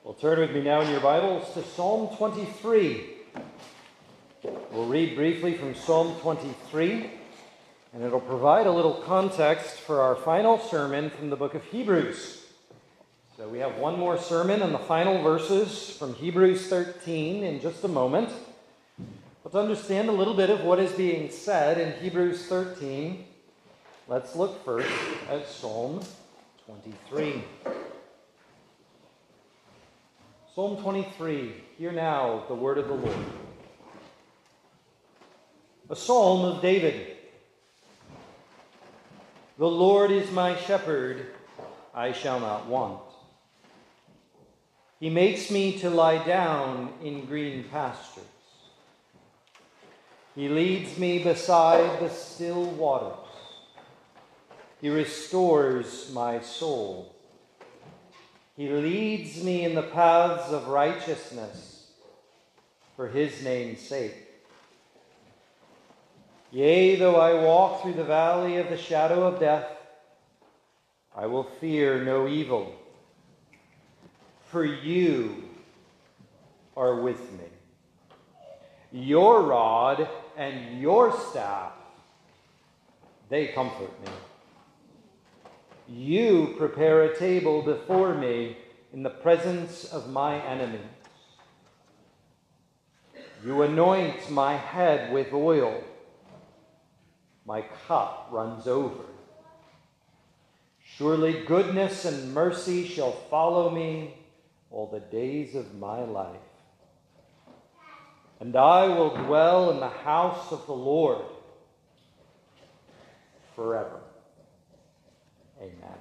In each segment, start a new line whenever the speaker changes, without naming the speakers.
Well, turn with me now in your Bibles to Psalm 23. We'll read briefly from Psalm 23, and it'll provide a little context for our final sermon from the book of Hebrews. So we have one more sermon on the final verses from Hebrews 13 in just a moment. But to understand a little bit of what is being said in Hebrews 13, let's look first at Psalm 23. Psalm 23, hear now the word of the Lord. A psalm of David. The Lord is my shepherd, I shall not want. He makes me to lie down in green pastures. He leads me beside the still waters. He restores my soul. He leads me in the paths of righteousness for his name's sake. Yea, though I walk through the valley of the shadow of death, I will fear no evil, for you are with me. Your rod and your staff, they comfort me. You prepare a table before me in the presence of my enemies. You anoint my head with oil. My cup runs over. Surely goodness and mercy shall follow me all the days of my life. And I will dwell in the house of the Lord forever. Amen.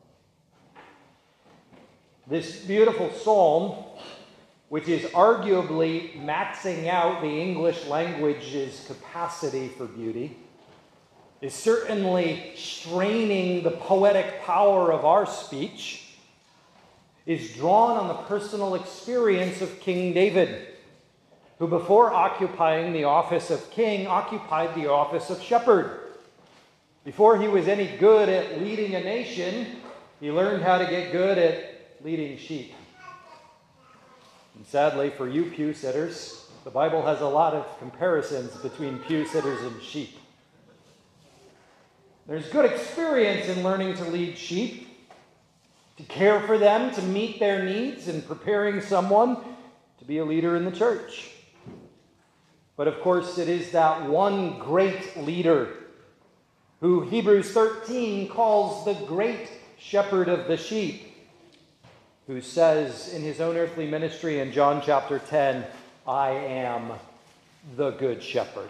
This beautiful psalm, which is arguably maxing out the English language's capacity for beauty, is certainly straining the poetic power of our speech, is drawn on the personal experience of King David, who before occupying the office of king, occupied the office of shepherd. Before he was any good at leading a nation, he learned how to get good at leading sheep. And sadly, for you pew sitters, the Bible has a lot of comparisons between pew sitters and sheep. There's good experience in learning to lead sheep, to care for them, to meet their needs, and preparing someone to be a leader in the church. But of course, it is that one great leader who Hebrews 13 calls the great shepherd of the sheep, who says in his own earthly ministry in John chapter 10, I am the good shepherd.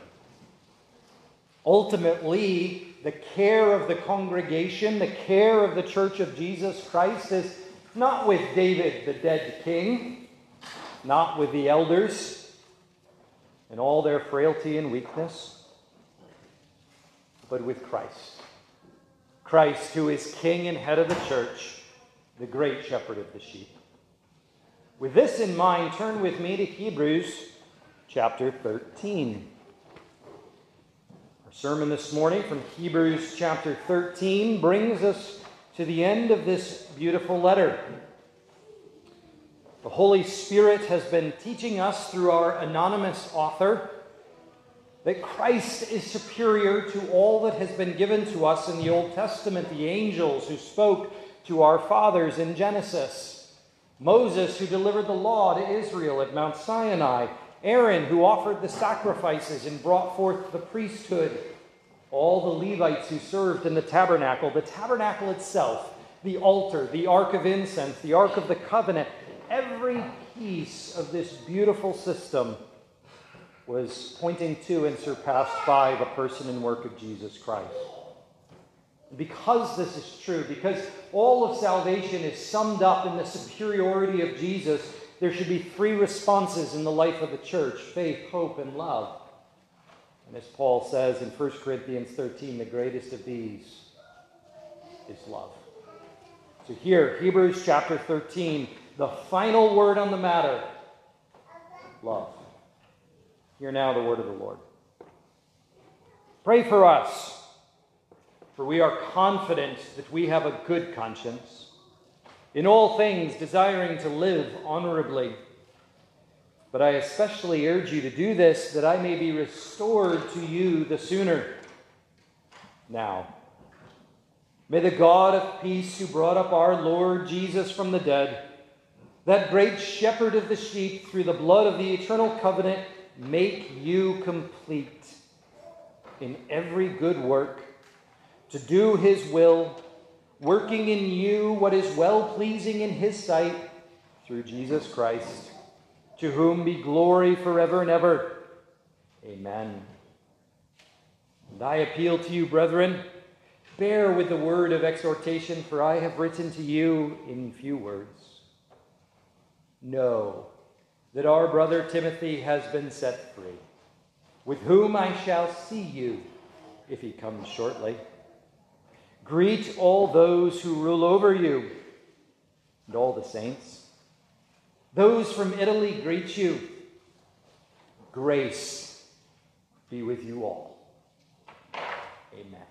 Ultimately, the care of the congregation, the care of the church of Jesus Christ is not with David, the dead king, not with the elders and all their frailty and weakness, but with Christ. Christ, who is king and head of the church, the great shepherd of the sheep. With this in mind, turn with me to Hebrews chapter 13. Our sermon this morning from Hebrews chapter 13 brings us to the end of this beautiful letter. The Holy Spirit has been teaching us through our anonymous author that Christ is superior to all that has been given to us in the Old Testament, the angels who spoke to our fathers in Genesis, Moses who delivered the law to Israel at Mount Sinai, Aaron who offered the sacrifices and brought forth the priesthood, all the Levites who served in the tabernacle itself, the altar, the ark of incense, the ark of the covenant, every piece of this beautiful system was pointing to and surpassed by the person and work of Jesus Christ. Because this is true, because all of salvation is summed up in the superiority of Jesus, there should be three responses in the life of the church: faith, hope, and love. And as Paul says in 1 Corinthians 13, the greatest of these is love. So here, Hebrews chapter 13, the final word on the matter: love. Hear now the word of the Lord. Pray for us, for we are confident that we have a good conscience. in all things desiring to live honorably. But I especially urge you to do this, that I may be restored to you the sooner. Now, may the God of peace, who brought up our Lord Jesus from the dead, that great shepherd of the sheep, through the blood of the eternal covenant, make you complete in every good work, to do his will, working in you what is well-pleasing in his sight, through Jesus Christ, to whom be glory forever and ever. Amen. And I appeal to you, brethren, bear with the word of exhortation, for I have written to you in few words. Know that our brother Timothy has been set free, with whom I shall see you if he comes shortly. Greet all those who rule over you and all the saints. Those from Italy greet you. Grace be with you all. Amen.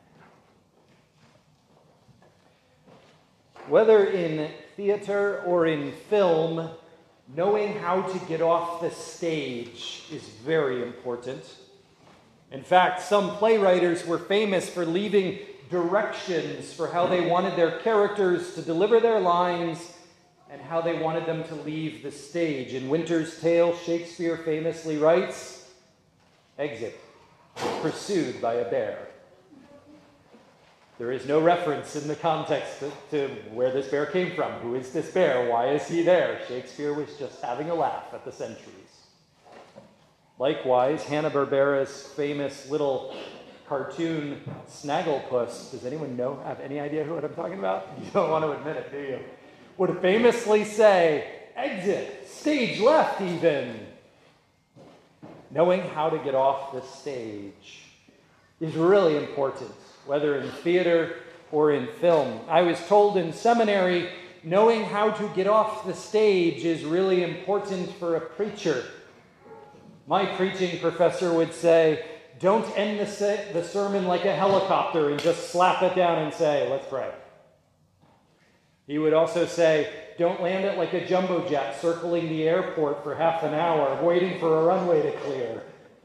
Whether in theater or in film, knowing how to get off the stage is very important. In fact, some playwriters were famous for leaving directions for how they wanted their characters to deliver their lines and how they wanted them to leave the stage. In Winter's Tale, Shakespeare famously writes, "Exit, pursued by a bear." There is no reference in the context to where this bear came from. Who is this bear? Why is he there? Shakespeare was just having a laugh at the centuries. Likewise, Hanna-Barbera's famous little cartoon Snagglepuss, does anyone have any idea what I'm talking about? You don't want to admit it, do you? Would famously say, "Exit, stage left even." Knowing how to get off the stage is really important, whether in theater or in film. I was told in seminary, knowing how to get off the stage is really important for a preacher. My preaching professor would say, don't end the sermon like a helicopter and just slap it down and say, "Let's pray." He would also say, don't land it like a jumbo jet circling the airport for half an hour, waiting for a runway to clear.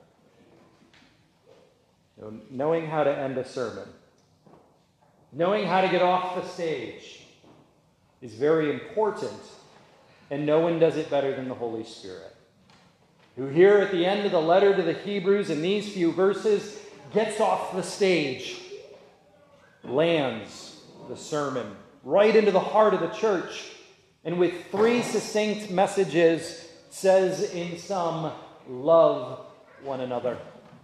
Knowing how to end a sermon, knowing how to get off the stage is very important, and no one does it better than the Holy Spirit, who here at the end of the letter to the Hebrews in these few verses gets off the stage, lands the sermon right into the heart of the church, and with 3 succinct messages says in sum, love one another.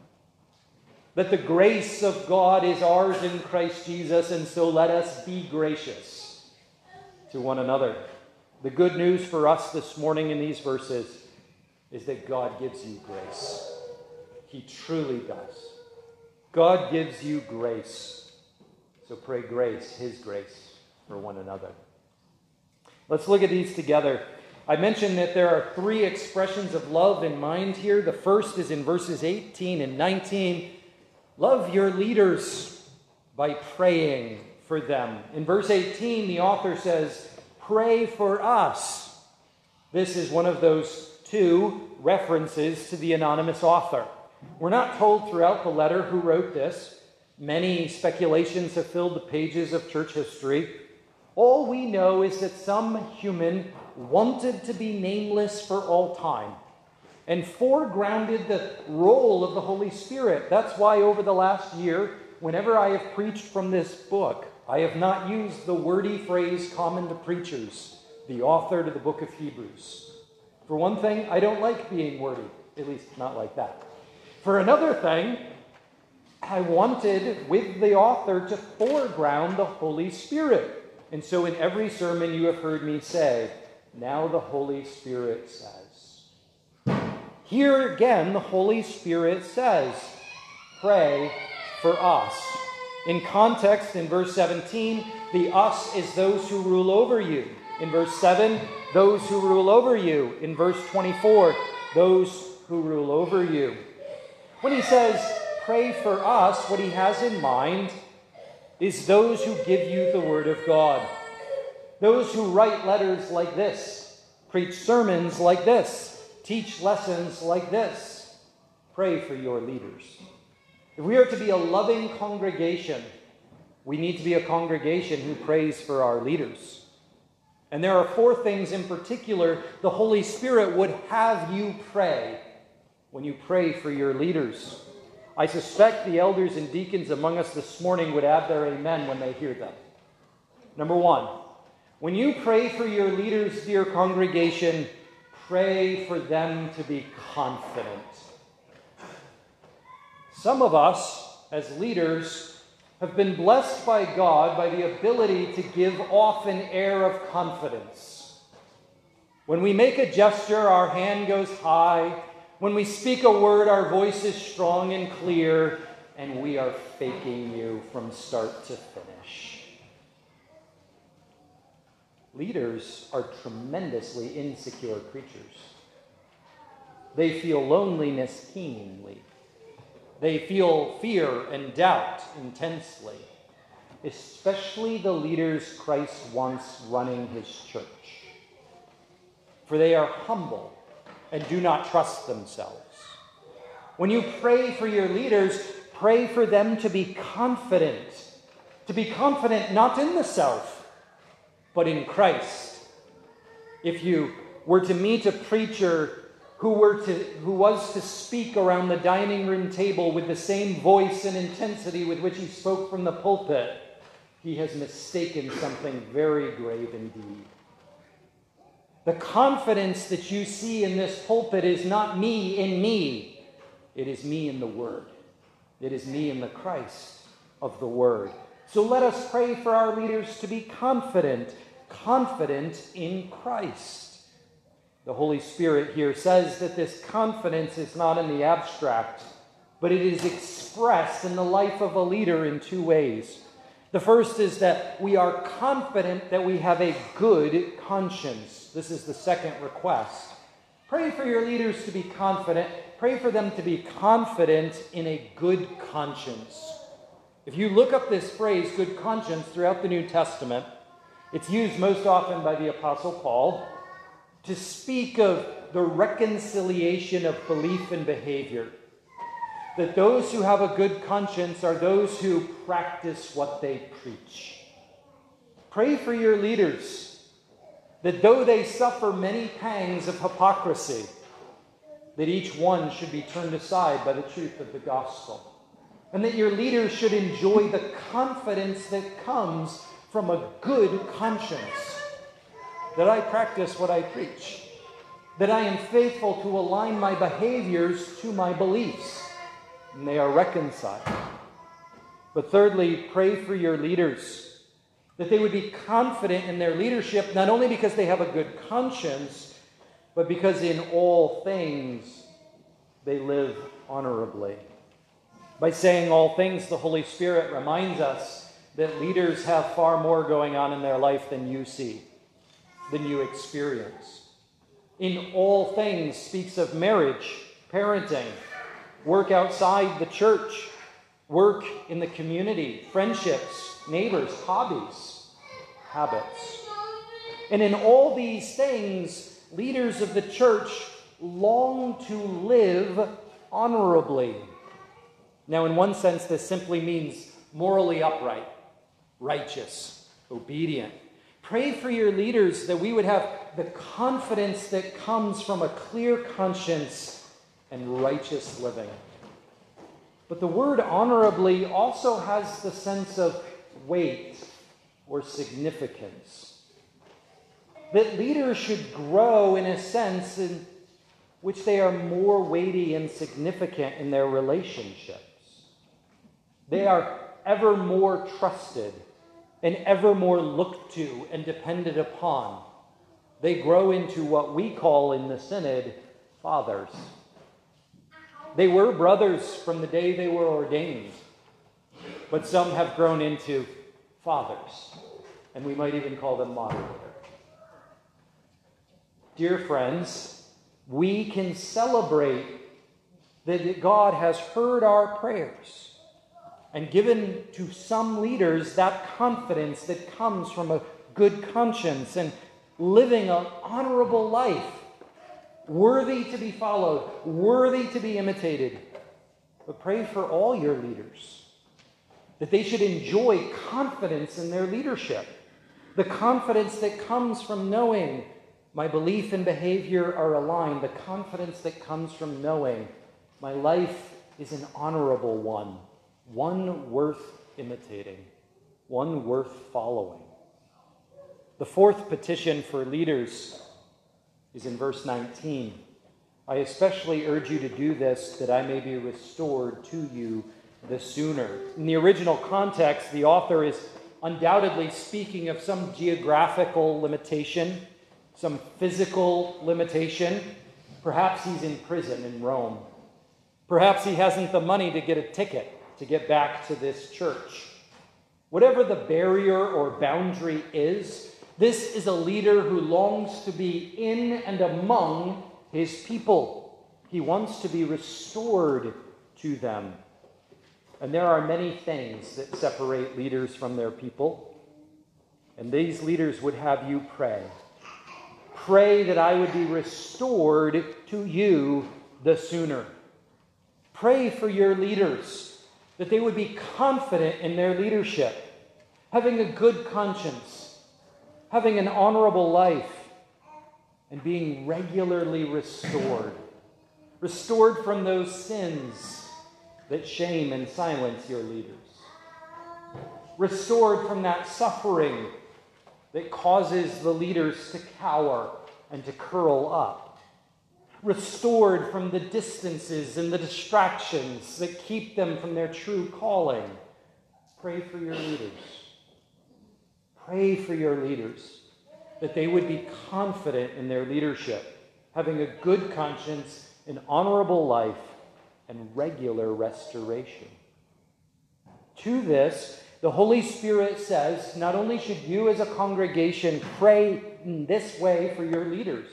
That the grace of God is ours in Christ Jesus, and so let us be gracious to one another. The good news for us this morning in these verses is that God gives you grace. He truly does. God gives you grace. So pray grace, his grace, for one another. Let's look at these together. I mentioned that there are 3 expressions of love in mind here. The first is in verses 18 and 19. Love your leaders by praying for them. In verse 18, the author says, pray for us. This is one of those 2 references to the anonymous author. We're not told throughout the letter who wrote this. Many speculations have filled the pages of church history. All we know is that some human wanted to be nameless for all time and foregrounded the role of the Holy Spirit. That's why over the last year, whenever I have preached from this book, I have not used the wordy phrase common to preachers, the author to the book of Hebrews. For one thing, I don't like being wordy, at least not like that. For another thing, I wanted with the author to foreground the Holy Spirit. And so in every sermon you have heard me say, now the Holy Spirit says. Here again, the Holy Spirit says, pray for us. In context, in verse 17, the us is those who rule over you. In verse 7, those who rule over you. In verse 24, those who rule over you. When he says, pray for us, what he has in mind is those who give you the word of God. Those who write letters like this, preach sermons like this, teach lessons like this. Pray for your leaders. If we are to be a loving congregation, we need to be a congregation who prays for our leaders. And there are 4 things in particular the Holy Spirit would have you pray when you pray for your leaders. I suspect the elders and deacons among us this morning would add their amen when they hear them. Number 1, when you pray for your leaders, dear congregation, pray for them to be confident. Some of us, as leaders, have been blessed by God by the ability to give off an air of confidence. When we make a gesture, our hand goes high. When we speak a word, our voice is strong and clear, and we are faking you from start to finish. Leaders are tremendously insecure creatures. They feel loneliness keenly. They feel fear and doubt intensely, especially the leaders Christ wants running his church. For they are humble and do not trust themselves. When you pray for your leaders, pray for them to be confident not in the self, but in Christ. If you were to meet a preacher who was to speak around the dining room table with the same voice and intensity with which he spoke from the pulpit, he has mistaken something very grave indeed. The confidence that you see in this pulpit is not me in me. It is me in the Word. It is me in the Christ of the Word. So let us pray for our leaders to be confident in Christ. The Holy Spirit here says that this confidence is not in the abstract, but it is expressed in the life of a leader in 2 ways. The first is that we are confident that we have a good conscience. This is the second request. Pray for your leaders to be confident. Pray for them to be confident in a good conscience. If you look up this phrase, good conscience, throughout the New Testament, it's used most often by the Apostle Paul to speak of the reconciliation of belief and behavior. That those who have a good conscience are those who practice what they preach. Pray for your leaders, that though they suffer many pangs of hypocrisy, that each one should be turned aside by the truth of the gospel. And that your leaders should enjoy the confidence that comes from a good conscience. That I practice what I preach. That I am faithful to align my behaviors to my beliefs. And they are reconciled. But thirdly, pray for your leaders. That they would be confident in their leadership, not only because they have a good conscience, but because in all things they live honorably. By saying all things, the Holy Spirit reminds us that leaders have far more going on in their life than you see, than you experience. In all things speaks of marriage, parenting, work outside the church, work in the community, friendships, neighbors, hobbies, habits. And in all these things, leaders of the church long to live honorably. Now, in one sense, this simply means morally upright, righteous, obedient. Pray for your leaders that we would have the confidence that comes from a clear conscience and righteous living. But the word honorably also has the sense of weight or significance. That leaders should grow in a sense in which they are more weighty and significant in their relationships. They are ever more trusted and ever more looked to and depended upon. They grow into what we call in the Synod fathers. They were brothers from the day they were ordained, but some have grown into fathers, and we might even call them moderators. Dear friends, we can celebrate that God has heard our prayers and given to some leaders that confidence that comes from a good conscience and living an honorable life, worthy to be followed, worthy to be imitated. But pray for all your leaders, that they should enjoy confidence in their leadership, the confidence that comes from knowing my belief and behavior are aligned, the confidence that comes from knowing my life is an honorable one worth imitating, one worth following. The fourth petition for leaders is in verse 19. I especially urge you to do this, that I may be restored to you the sooner. In the original context, the author is undoubtedly speaking of some geographical limitation, some physical limitation. Perhaps he's in prison in Rome. Perhaps he hasn't the money to get a ticket to get back to this church. Whatever the barrier or boundary is, this is a leader who longs to be in and among his people. He wants to be restored to them. And there are many things that separate leaders from their people. And these leaders would have you pray. Pray that I would be restored to you the sooner. Pray for your leaders, that they would be confident in their leadership, having a good conscience, having an honorable life, and being regularly restored. Restored from those sins that shame and silence your leaders. Restored from that suffering that causes the leaders to cower and to curl up. Restored from the distances and the distractions that keep them from their true calling. Pray for your leaders. Pray for your leaders, that they would be confident in their leadership, having a good conscience, an honorable life, and regular restoration. To this, the Holy Spirit says, not only should you as a congregation pray in this way for your leaders,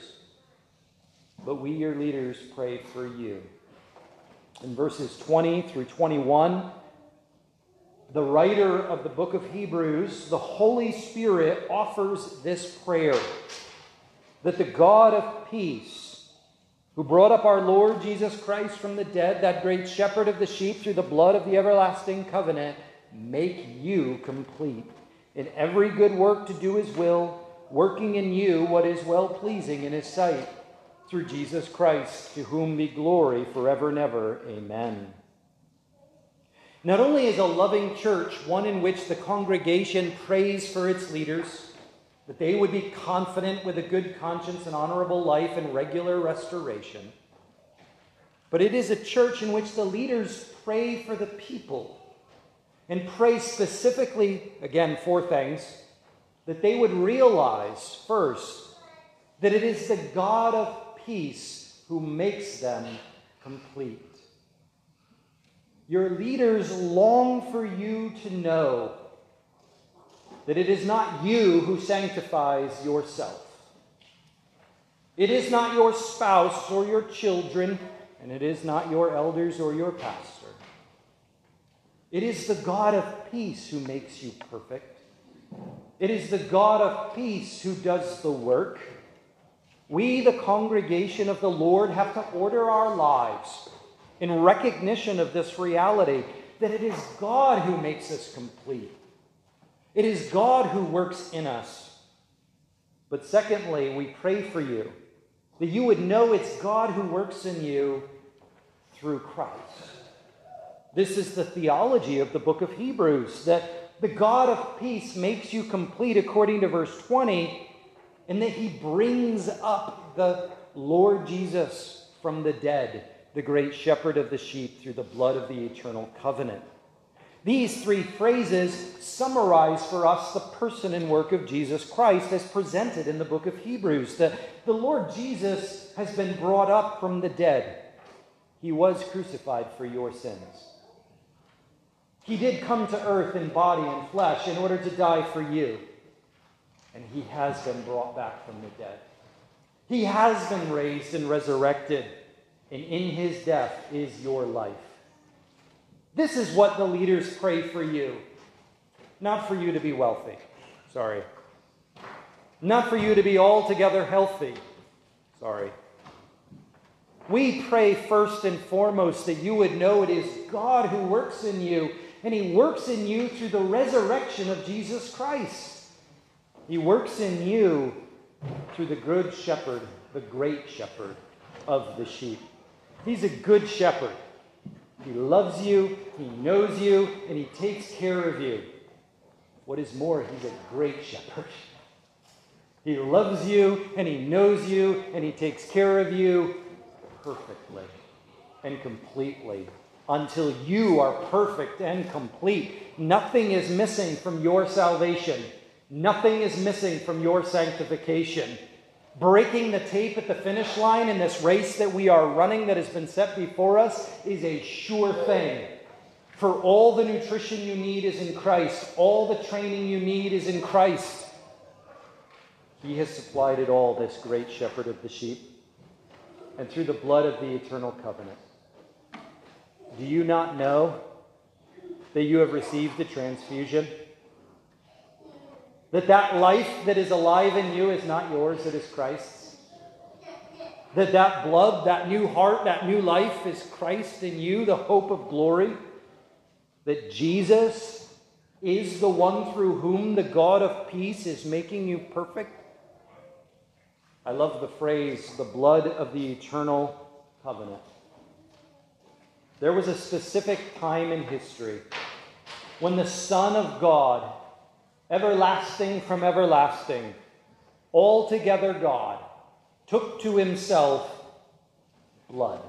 but we, your leaders, pray for you. In verses 20 through 21, the writer of the book of Hebrews, the Holy Spirit, offers this prayer, that the God of peace, who brought up our Lord Jesus Christ from the dead, that great shepherd of the sheep, through the blood of the everlasting covenant, make you complete in every good work to do his will, working in you what is well-pleasing in his sight, through Jesus Christ, to whom be glory forever and ever. Amen. Not only is a loving church one in which the congregation prays for its leaders, that they would be confident with a good conscience and honorable life and regular restoration, but it is a church in which the leaders pray for the people and pray specifically, again, four things, that they would realize, first, that it is the God of peace who makes them complete. Your leaders long for you to know that it is not you who sanctifies yourself. It is not your spouse or your children, and it is not your elders or your pastor. It is the God of peace who makes you perfect. It is the God of peace who does the work. We, the congregation of the Lord, have to order our lives in recognition of this reality, that it is God who makes us complete. It is God who works in us. But secondly, we pray for you, that you would know it's God who works in you through Christ. This is the theology of the book of Hebrews, that the God of peace makes you complete, according to verse 20, and that he brings up the Lord Jesus from the dead, the great shepherd of the sheep, through the blood of the eternal covenant. These three phrases summarize for us the person and work of Jesus Christ as presented in the book of Hebrews. The Lord Jesus has been brought up from the dead. He was crucified for your sins. He did come to earth in body and flesh in order to die for you. And he has been brought back from the dead. He has been raised and resurrected. And in his death is your life. This is what the leaders pray for you. Not for you to be wealthy. Sorry. not for you to be altogether healthy. Sorry. We pray first and foremost that you would know it is God who works in you, and He works in you through the resurrection of Jesus Christ. He works in you through the good shepherd, the great shepherd of the sheep. He's a good shepherd. He loves you, He knows you, and He takes care of you. What is more, He's a great shepherd. He loves you, and He knows you, and He takes care of you perfectly and completely until you are perfect and complete. Nothing is missing from your salvation. Nothing is missing from your sanctification. Breaking the tape at the finish line in this race that we are running that has been set before us is a sure thing. For all the nutrition you need is in Christ. All the training you need is in Christ. He has supplied it all, this great shepherd of the sheep, and through the blood of the eternal covenant. Do you not know that you have received a transfusion? That life that is alive in you is not yours, it is Christ's? That blood, that new heart, that new life is Christ in you, the hope of glory? That Jesus is the one through whom the God of peace is making you perfect? I love the phrase, the blood of the eternal covenant. There was a specific time in history when the Son of God, everlasting from everlasting, altogether God, took to Himself blood.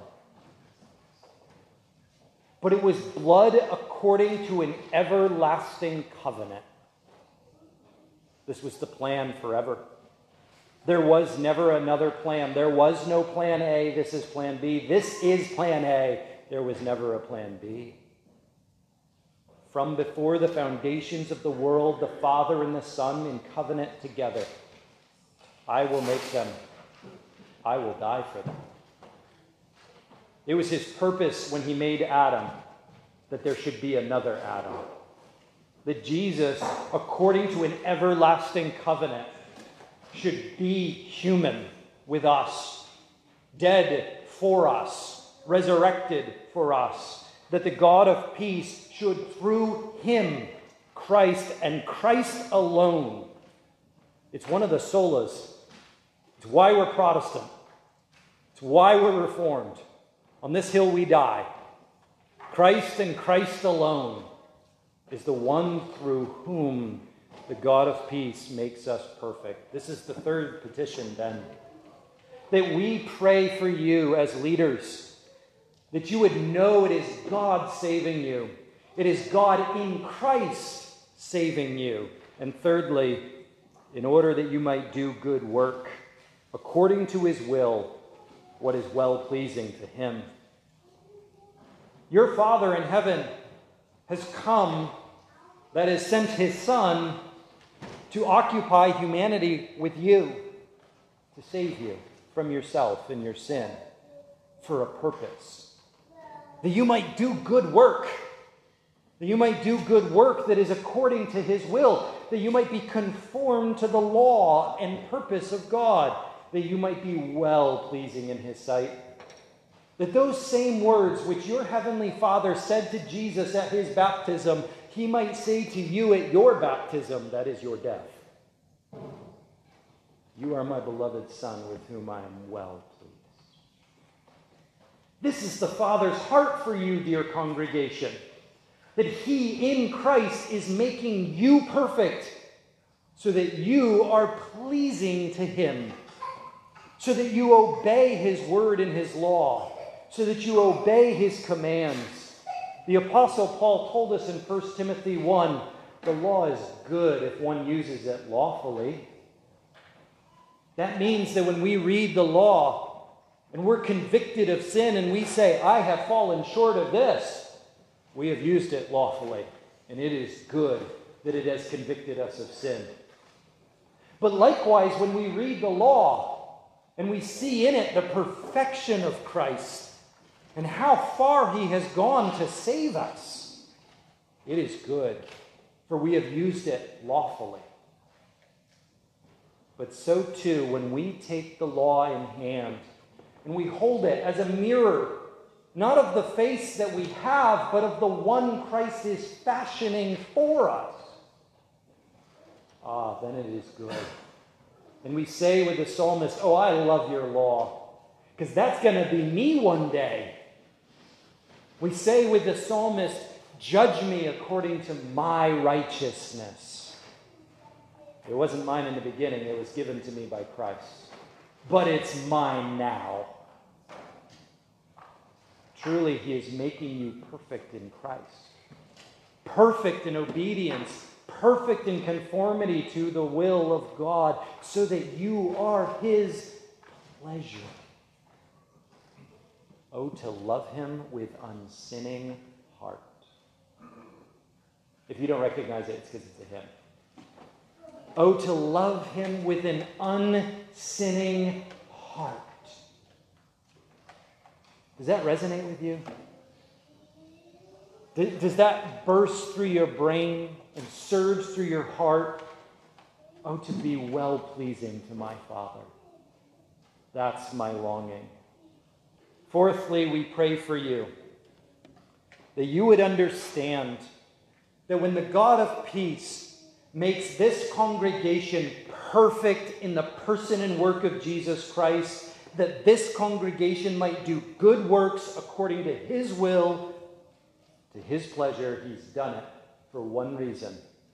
But it was blood according to an everlasting covenant. This was the plan forever. There was never another plan. There was no plan A. This is plan B. This is plan A. There was never a plan B. From before the foundations of the world, the Father and the Son in covenant together. I will make them. I will die for them. It was His purpose when He made Adam that there should be another Adam. That Jesus, according to an everlasting covenant, should be human with us, dead for us, resurrected for us, that the God of peace should, through Him, Christ and Christ alone. It's one of the solas. It's why we're Protestant. It's why we're Reformed. On this hill we die. Christ and Christ alone is the one through whom the God of peace makes us perfect. This is the third petition, then. That we pray for you as leaders. That you would know it is God saving you. It is God in Christ saving you. And thirdly, in order that you might do good work, according to His will, what is well-pleasing to Him. Your Father in heaven has come, that has sent His Son to occupy humanity with you, to save you from yourself and your sin for a purpose. That you might do good work. That you might do good work that is according to His will. That you might be conformed to the law and purpose of God. That you might be well-pleasing in His sight. That those same words which your heavenly Father said to Jesus at His baptism, He might say to you at your baptism, that is your death. You are my beloved Son, with whom I am well pleased. This is the Father's heart for you, dear congregation. That He in Christ is making you perfect so that you are pleasing to Him. So that you obey His word and His law. So that you obey His commands. The Apostle Paul told us in 1 Timothy 1, the law is good if one uses it lawfully. That means that when we read the law and we're convicted of sin and we say, I have fallen short of this, we have used it lawfully. And it is good that it has convicted us of sin. But likewise, when we read the law and we see in it the perfection of Christ, and how far He has gone to save us, it is good, for we have used it lawfully. But so too, when we take the law in hand and we hold it as a mirror, not of the face that we have, but of the one Christ is fashioning for us, then it is good. And we say with the psalmist, oh, I love your law, because that's going to be me one day. We say with the psalmist, judge me according to my righteousness. It wasn't mine in the beginning, it was given to me by Christ. But it's mine now. Truly, he is making you perfect in Christ. Perfect in obedience, perfect in conformity to the will of God, so that you are his pleasure. Oh, to love him with unsinning heart. If you don't recognize it, it's because it's a hymn. Oh, to love him with an unsinning heart. Does that resonate with you? Does that burst through your brain and surge through your heart? Oh, to be well-pleasing to my Father. That's my longing. Fourthly, we pray for you, that you would understand that when the God of peace makes this congregation perfect in the person and work of Jesus Christ, that this congregation might do good works according to his will, to his pleasure. He's done it for one reason: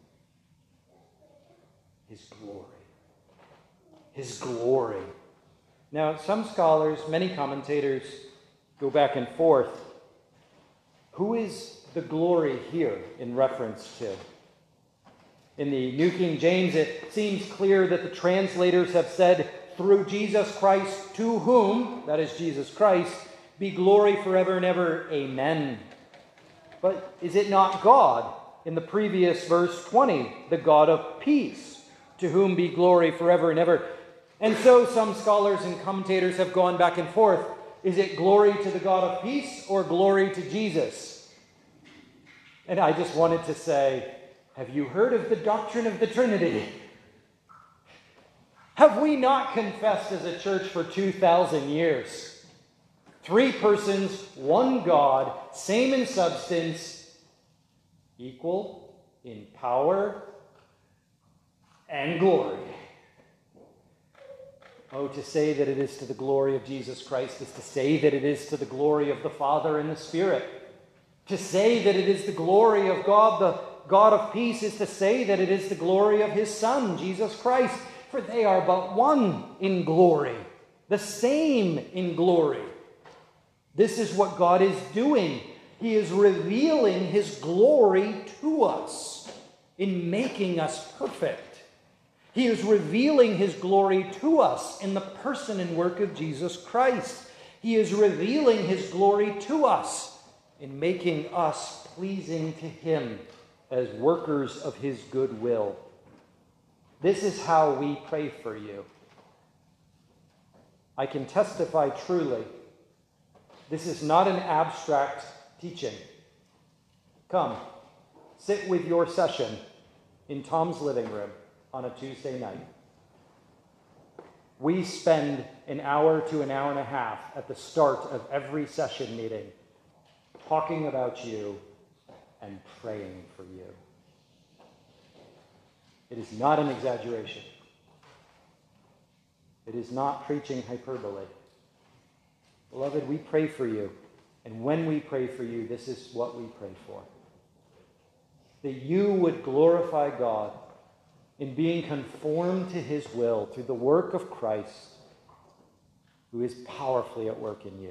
his glory. His glory. Now, some scholars, many commentators, go back and forth. Who is the glory here in reference to? In the New King James, it seems clear that the translators have said, through Jesus Christ, to whom, that is Jesus Christ, be glory forever and ever. Amen. But is it not God, in the previous verse 20, the God of peace, to whom be glory forever and ever? And so some scholars and commentators have gone back and forth. Is it glory to the God of peace or glory to Jesus? And I just wanted to say, have you heard of the doctrine of the Trinity? Have we not confessed as a church for 2,000 years? 3 persons, one God, same in substance, equal in power and glory. Oh, to say that it is to the glory of Jesus Christ is to say that it is to the glory of the Father and the Spirit. To say that it is the glory of God, the God of peace, is to say that it is the glory of his Son, Jesus Christ. For they are but one in glory, the same in glory. This is what God is doing. He is revealing his glory to us in making us perfect. He is revealing his glory to us in the person and work of Jesus Christ. He is revealing his glory to us in making us pleasing to him as workers of his good will. This is how we pray for you. I can testify truly, this is not an abstract teaching. Come, sit with your session in Tom's living room on a Tuesday night. We spend an hour to an hour and a half at the start of every session meeting talking about you and praying for you. It is not an exaggeration. It is not preaching hyperbole. Beloved, we pray for you. And when we pray for you, this is what we pray for. That you would glorify God in being conformed to his will through the work of Christ, who is powerfully at work in you.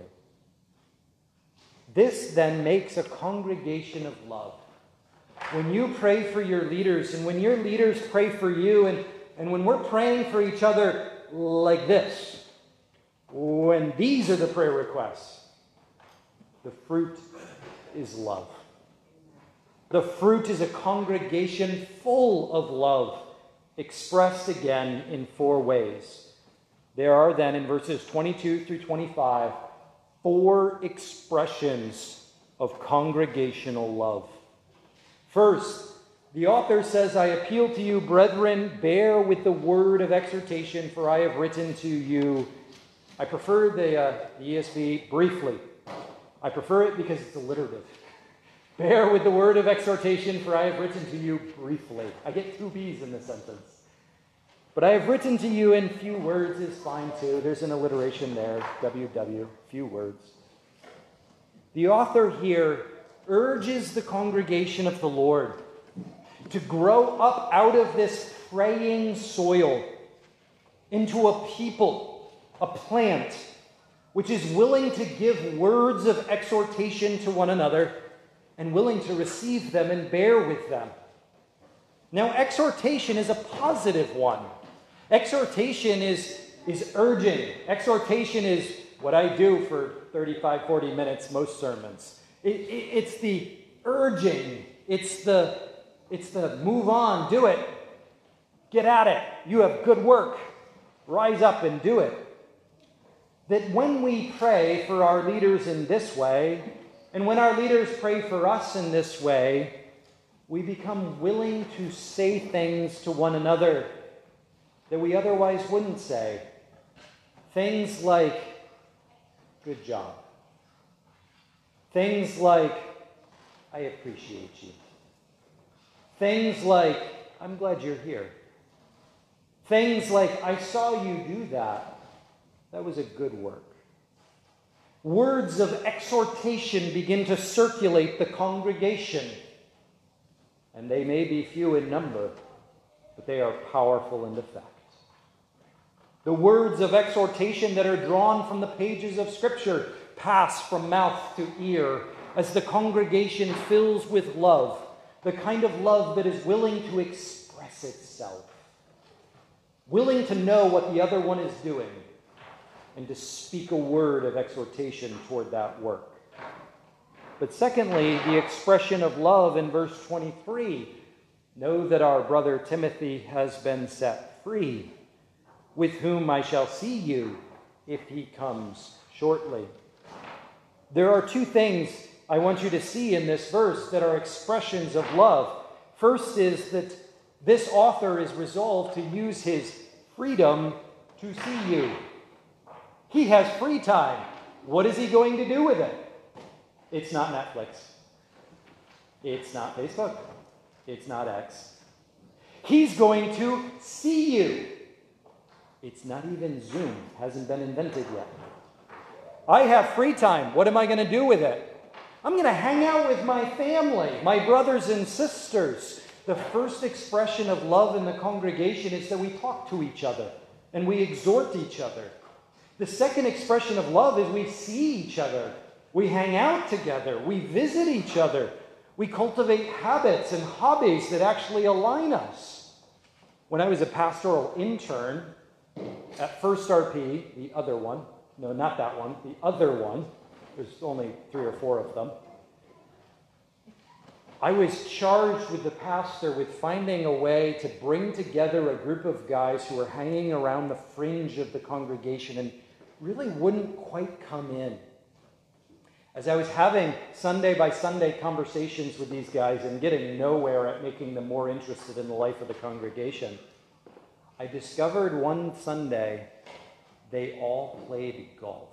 This then makes a congregation of love. When you pray for your leaders, and when your leaders pray for you, and when we're praying for each other like this, when these are the prayer requests, the fruit is love. The fruit is a congregation full of love, expressed again in 4 ways. There are then in verses 22 through 25, 4 expressions of congregational love. First, The author says, I appeal to you, brethren, bear with the word of exhortation, for I have written to you. I prefer the ESV briefly. I prefer it because it's alliterative. Bear with the word of exhortation, for I have written to you briefly. I get 2 B's in this sentence. But I have written to you in few words is fine too. There's an alliteration there, WW, few words. The author here urges the congregation of the Lord to grow up out of this praying soil into a people, a plant, which is willing to give words of exhortation to one another and willing to receive them and bear with them. Now, exhortation is a positive one. Exhortation is urging. Exhortation is what I do for 35, 40 minutes, most sermons. It's the urging. It's the move on, do it. Get at it. You have good work. Rise up and do it. That when we pray for our leaders in this way, and when our leaders pray for us in this way, we become willing to say things to one another that we otherwise wouldn't say. Things like, good job. Things like, I appreciate you. Things like, I'm glad you're here. Things like, I saw you do that. That was a good work. Words of exhortation begin to circulate the congregation. And they may be few in number, but they are powerful in effect. The words of exhortation that are drawn from the pages of Scripture pass from mouth to ear as the congregation fills with love, the kind of love that is willing to express itself, willing to know what the other one is doing, and to speak a word of exhortation toward that work. But secondly, the expression of love in verse 23. Know that our brother Timothy has been set free, with whom I shall see you if he comes shortly. There are 2 things I want you to see in this verse that are expressions of love. First is that this author is resolved to use his freedom to see you. He has free time. What is he going to do with it? It's not Netflix. It's not Facebook. It's not X. He's going to see you. It's not even Zoom. Hasn't been invented yet. I have free time. What am I going to do with it? I'm going to hang out with my family, my brothers and sisters. The first expression of love in the congregation is that we talk to each other and we exhort each other. The second expression of love is we see each other. We hang out together. We visit each other. We cultivate habits and hobbies that actually align us. When I was a pastoral intern at First RP, the other one, no, not that one, the other one, there's only 3 or 4 of them, I was charged with the pastor with finding a way to bring together a group of guys who were hanging around the fringe of the congregation and really wouldn't quite come in. As I was having Sunday by Sunday conversations with these guys and getting nowhere at making them more interested in the life of the congregation, I discovered one Sunday they all played golf.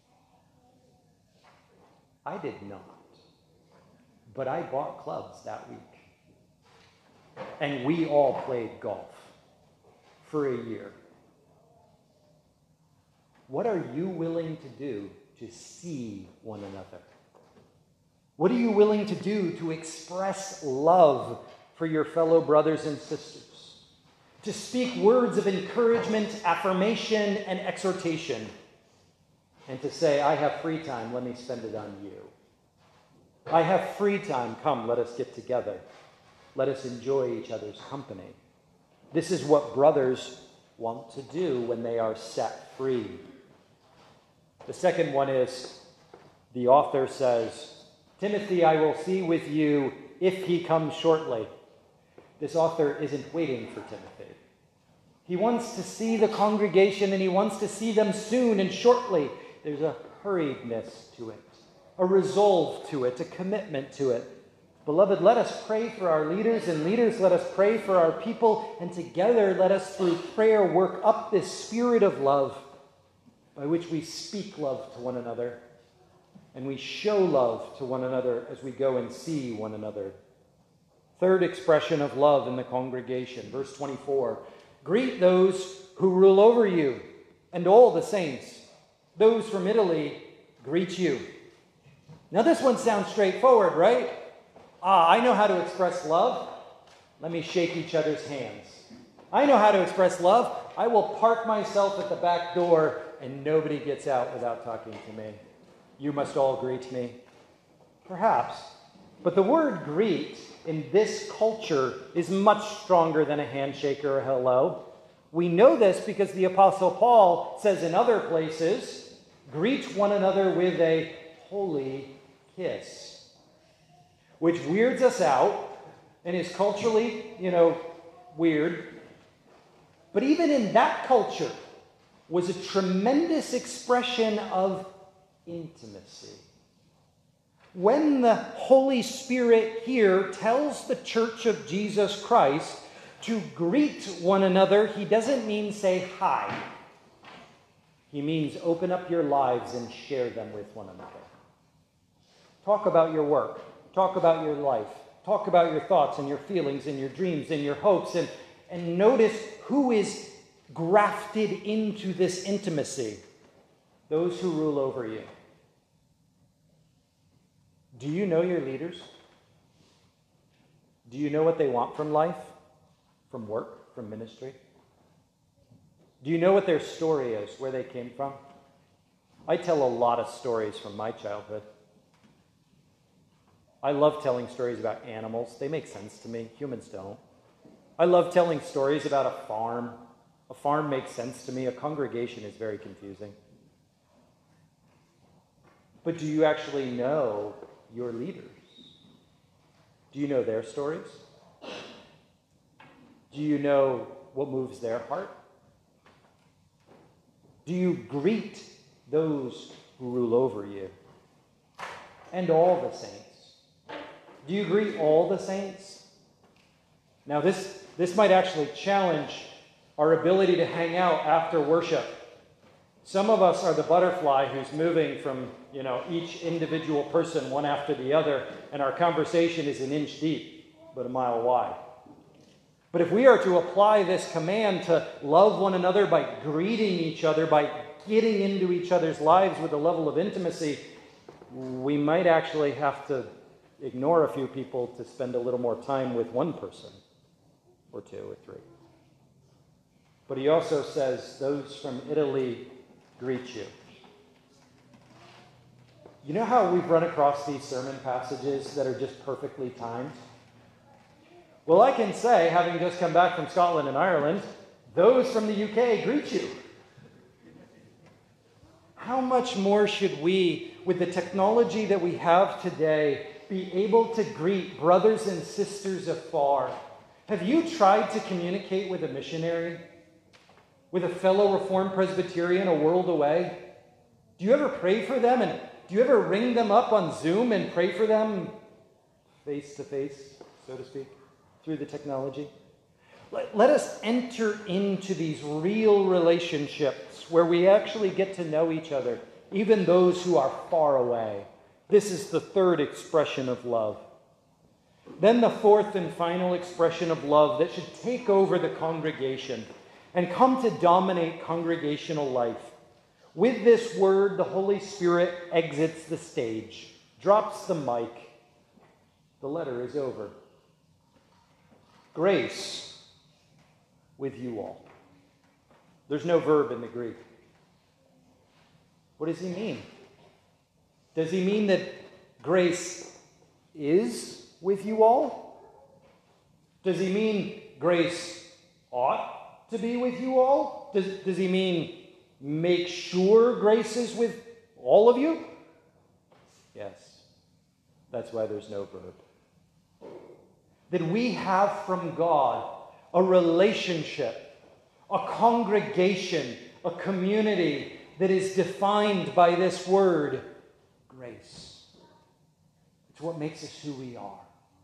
I did not. But I bought clubs that week. And we all played golf for a year. What are you willing to do to see one another? What are you willing to do to express love for your fellow brothers and sisters? To speak words of encouragement, affirmation, and exhortation. And to say, I have free time, let me spend it on you. I have free time, come, let us get together. Let us enjoy each other's company. This is what brothers want to do when they are set free. The second one is, the author says, Timothy, I will see with you if he comes shortly. This author isn't waiting for Timothy. He wants to see the congregation and he wants to see them soon and shortly. There's a hurriedness to it, a resolve to it, a commitment to it. Beloved, let us pray for our leaders, and leaders, let us pray for our people, and together let us, through prayer, work up this spirit of love by which we speak love to one another, and we show love to one another as we go and see one another. Third expression of love in the congregation, verse 24. Greet those who rule over you, and all the saints. Those from Italy greet you. Now this one sounds straightforward, right? I know how to express love. Let me shake each other's hands. I know how to express love. I will park myself at the back door and nobody gets out without talking to me. You must all greet me. Perhaps. But the word greet in this culture is much stronger than a handshake or a hello. We know this because the Apostle Paul says in other places, greet one another with a holy kiss, which weirds us out and is culturally, weird. But even in that culture was a tremendous expression of intimacy. When the Holy Spirit here tells the Church of Jesus Christ to greet one another, he doesn't mean say hi. He means open up your lives and share them with one another. Talk about your work. Talk about your life. Talk about your thoughts and your feelings and your dreams and your hopes. And notice who is grafted into this intimacy. Those who rule over you. Do you know your leaders? Do you know what they want from life? From work? From ministry? Do you know what their story is? Where they came from? I tell a lot of stories from my childhood. I love telling stories about animals. They make sense to me. Humans don't. I love telling stories about a farm. A farm makes sense to me. A congregation is very confusing. But do you actually know your leaders? Do you know their stories? Do you know what moves their heart? Do you greet those who rule over you? And all the saints? Do you greet all the saints? Now this might actually challenge our ability to hang out after worship. Some of us are the butterfly who's moving from, each individual person one after the other, and our conversation is an inch deep, but a mile wide. But if we are to apply this command to love one another by greeting each other, by getting into each other's lives with a level of intimacy, we might actually have to ignore a few people to spend a little more time with one person, or two, or three. But he also says, those from Italy greet you. You know how we've run across these sermon passages that are just perfectly timed? Well, I can say, having just come back from Scotland and Ireland, those from the UK greet you. How much more should we, with the technology that we have today, be able to greet brothers and sisters afar? Have you tried to communicate with a missionary? With a fellow Reformed Presbyterian a world away? Do you ever pray for them? And do you ever ring them up on Zoom and pray for them face to face, so to speak, through the technology? Let us enter into these real relationships where we actually get to know each other, even those who are far away. This is the third expression of love. Then the fourth and final expression of love that should take over the congregation and come to dominate congregational life. With this word, the Holy Spirit exits the stage, drops the mic. The letter is over. Grace with you all. There's no verb in the Greek. What does he mean? Does he mean that grace is with you all? Does he mean grace ought to be with you all? Does he mean make sure grace is with all of you? Yes. That's why there's no verb. That we have from God a relationship, a congregation, a community that is defined by this word, grace. It's what makes us who we are.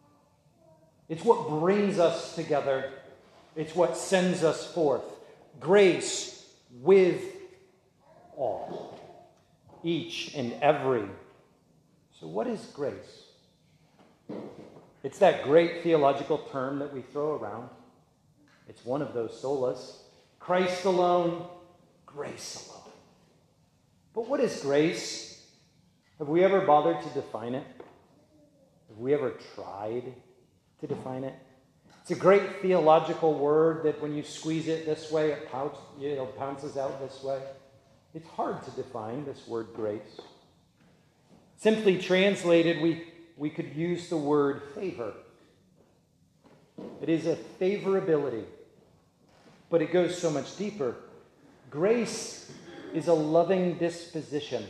It's what brings us together. It's what sends us forth. Grace with all. Each and every. So what is grace? It's that great theological term that we throw around. It's one of those solas. Christ alone, grace alone. But what is grace? Have we ever bothered to define it? Have we ever tried to define it? It's a great theological word that when you squeeze it this way, it pounces out this way. It's hard to define this word grace. Simply translated, we could use the word favor. It is a favorability, but it goes so much deeper. Grace is a loving disposition,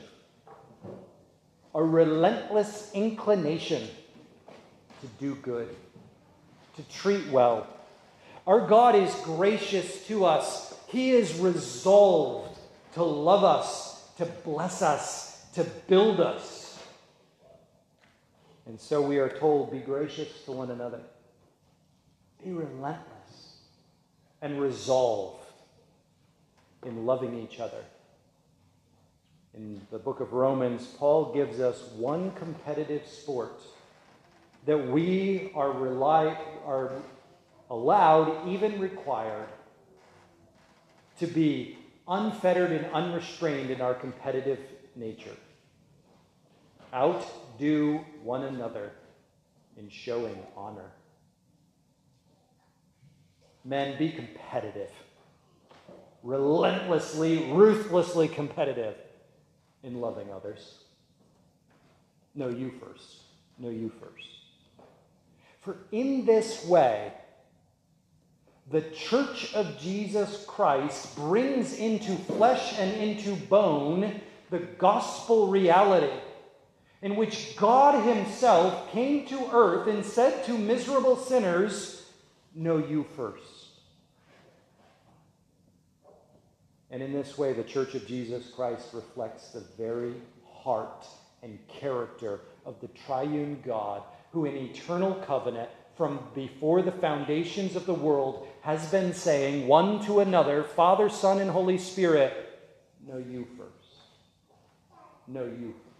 a relentless inclination to do good, to treat well. Our God is gracious to us. He is resolved to love us, to bless us, to build us. And so we are told, be gracious to one another. Be relentless and resolved in loving each other. In the book of Romans, Paul gives us one competitive sport that we are allowed, even required, to be unfettered and unrestrained in our competitive nature. Outdo one another in showing honor. Men, be competitive. Relentlessly, ruthlessly competitive in loving others. No, you first. No, you first. For in this way, the Church of Jesus Christ brings into flesh and into bone the gospel reality in which God himself came to earth and said to miserable sinners, "Know you first." And in this way, the Church of Jesus Christ reflects the very heart and character of the triune God, who in eternal covenant, from before the foundations of the world, has been saying one to another, Father, Son, and Holy Spirit, know you first. Know you first.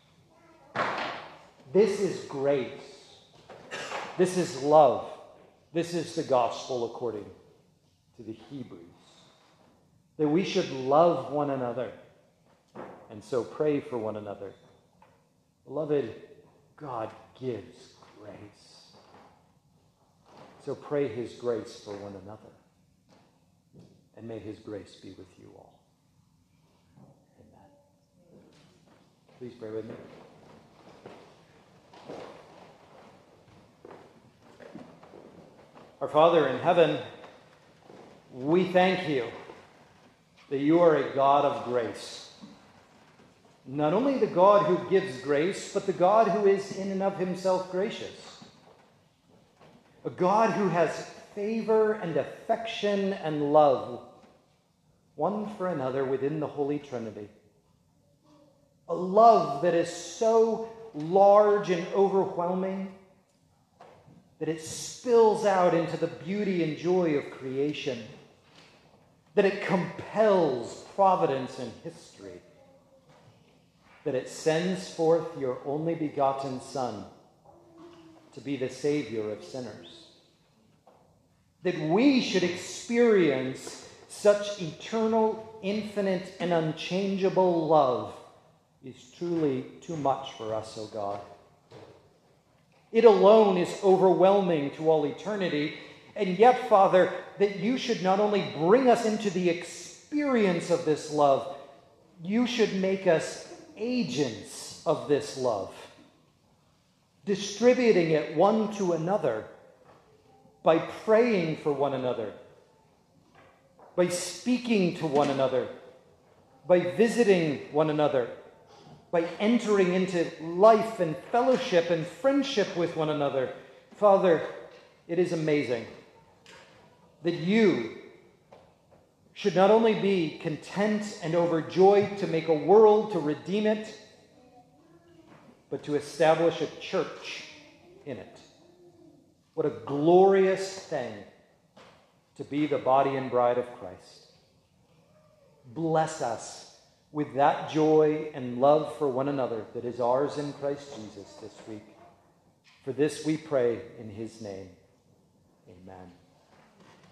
This is grace. This is love. This is the gospel according to the Hebrews. That we should love one another and so pray for one another. Beloved, God gives grace. So pray his grace for one another. And may his grace be with you all. Amen. Please pray with me. Our Father in heaven, we thank you that you are a God of grace. Not only the God who gives grace, but the God who is in and of himself gracious. A God who has favor and affection and love, one for another within the Holy Trinity. A love that is so large and overwhelming that it spills out into the beauty and joy of creation, that it compels providence and history, that it sends forth your only begotten Son to be the Savior of sinners, that we should experience such eternal, infinite, and unchangeable love is truly too much for us, O God. It alone is overwhelming to all eternity, and yet, Father, that you should not only bring us into the experience of this love, you should make us agents of this love, distributing it one to another by praying for one another, by speaking to one another, by visiting one another, by entering into life and fellowship and friendship with one another. Father, it is amazing that you should not only be content and overjoyed to make a world, to redeem it, but to establish a church in it. What a glorious thing to be the body and bride of Christ. Bless us with that joy and love for one another that is ours in Christ Jesus this week. For this we pray in his name. Amen.